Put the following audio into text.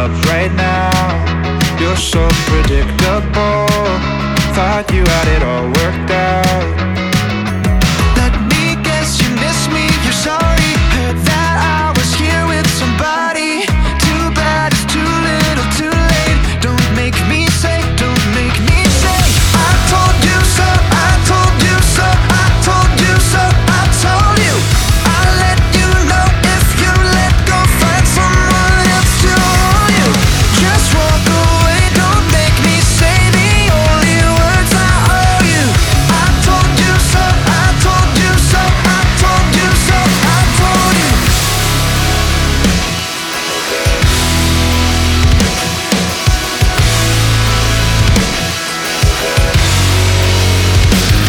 up right now. You're so predictable. Thought you had it all worked out.